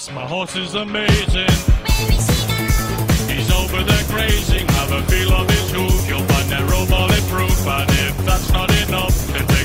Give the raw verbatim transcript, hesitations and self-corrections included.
yes, my horse is amazing. He's over there grazing, have a feel of his hoof. You'll find they're all bulletproof, and if that's not enough, then